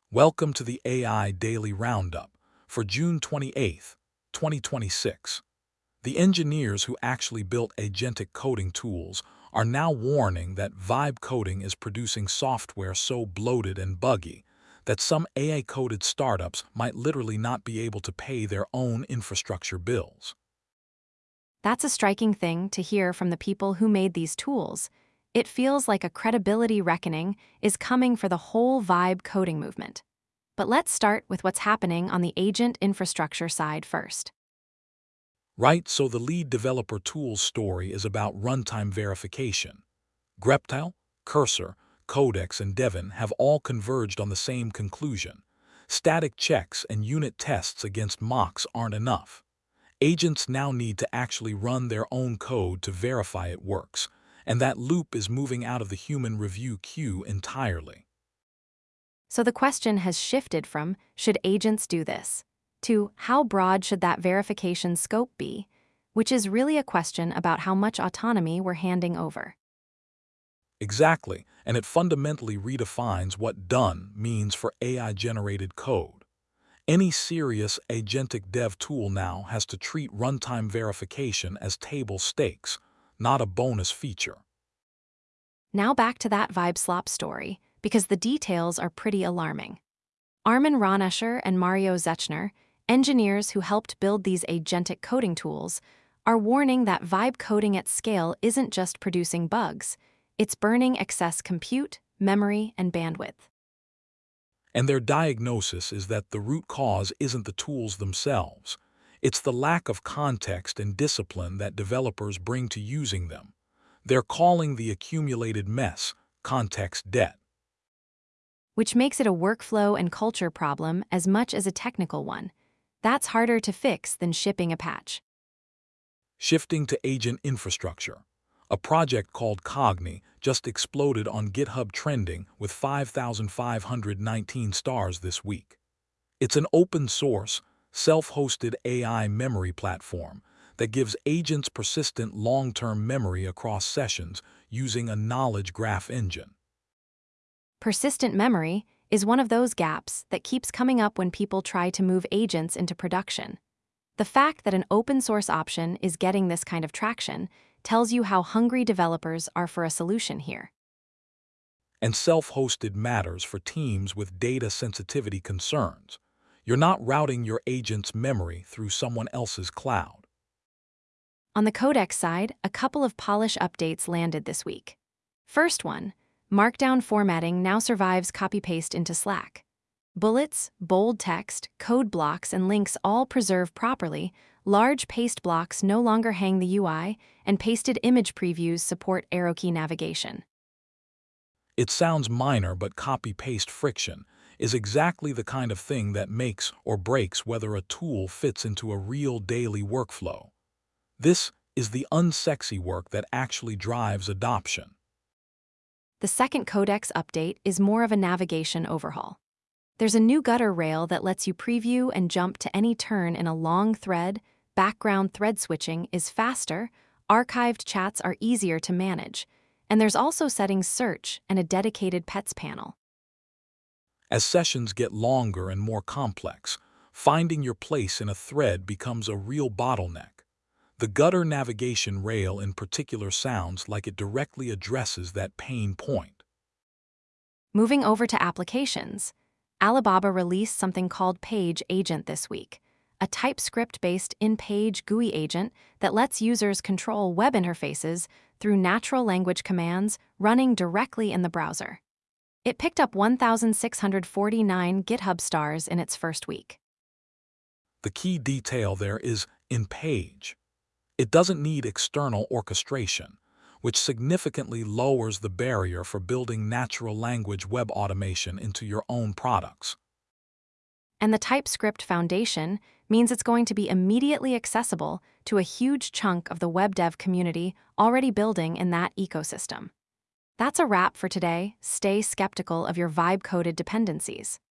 Welcome to the AI Daily Roundup for June 28th, 2026. The engineers who actually built agentic coding tools are now warning that vibe coding is producing software so bloated and buggy that some AI-coded startups might literally not be able to pay their own infrastructure bills. That's a striking thing to hear from the people who made these tools. It feels like a credibility reckoning is coming for the whole vibe coding movement. But let's start with what's happening on the agent infrastructure side first. Right, so the lead developer tools story is about runtime verification. Greptile, Cursor, Codex, and Devin have all converged on the same conclusion. Static checks and unit tests against mocks aren't enough. Agents now need to actually run their own code to verify it works, and that loop is moving out of the human review queue entirely. So the question has shifted from, should agents do this, to how broad should that verification scope be, which is really a question about how much autonomy we're handing over. Exactly, and it fundamentally redefines what done means for AI-generated code. Any serious agentic dev tool now has to treat runtime verification as table stakes, not a bonus feature. Now back to that vibe slop story, because the details are pretty alarming. Armin Ronasher and Mario Zechner, engineers who helped build these agentic coding tools, are warning that vibe coding at scale isn't just producing bugs, it's burning excess compute, memory, and bandwidth. And their diagnosis is that the root cause isn't the tools themselves. It's the lack of context and discipline that developers bring to using them. They're calling the accumulated mess context debt. Which makes it a workflow and culture problem as much as a technical one. That's harder to fix than shipping a patch. Shifting to agent infrastructure. A project called Cogni just exploded on GitHub trending with 5,519 stars this week. It's an open-source, self-hosted AI memory platform that gives agents persistent long-term memory across sessions using a knowledge graph engine. Persistent memory is one of those gaps that keeps coming up when people try to move agents into production. The fact that an open-source option is getting this kind of traction tells you how hungry developers are for a solution here. And self-hosted matters for teams with data sensitivity concerns. You're not routing your agent's memory through someone else's cloud. On the Codex side, a couple of polish updates landed this week. First one, Markdown formatting now survives copy-paste into Slack. Bullets, bold text, code blocks, and links all preserve properly. Large paste blocks no longer hang the UI, and pasted image previews support arrow key navigation. It sounds minor, but copy-paste friction is exactly the kind of thing that makes or breaks whether a tool fits into a real daily workflow. This is the unsexy work that actually drives adoption. The second Codex update is more of a navigation overhaul. There's a new gutter rail that lets you preview and jump to any turn in a long thread, background thread switching is faster, archived chats are easier to manage, and there's also settings search and a dedicated pets panel. As sessions get longer and more complex, finding your place in a thread becomes a real bottleneck. The gutter navigation rail in particular sounds like it directly addresses that pain point. Moving over to applications, Alibaba released something called Page Agent this week, a TypeScript-based in-page GUI agent that lets users control web interfaces through natural language commands running directly in the browser. It picked up 1,649 GitHub stars in its first week. The key detail there is in page. It doesn't need external orchestration, which significantly lowers the barrier for building natural language web automation into your own products. And the TypeScript Foundation means it's going to be immediately accessible to a huge chunk of the web dev community already building in that ecosystem. That's a wrap for today. Stay skeptical of your vibe-coded dependencies.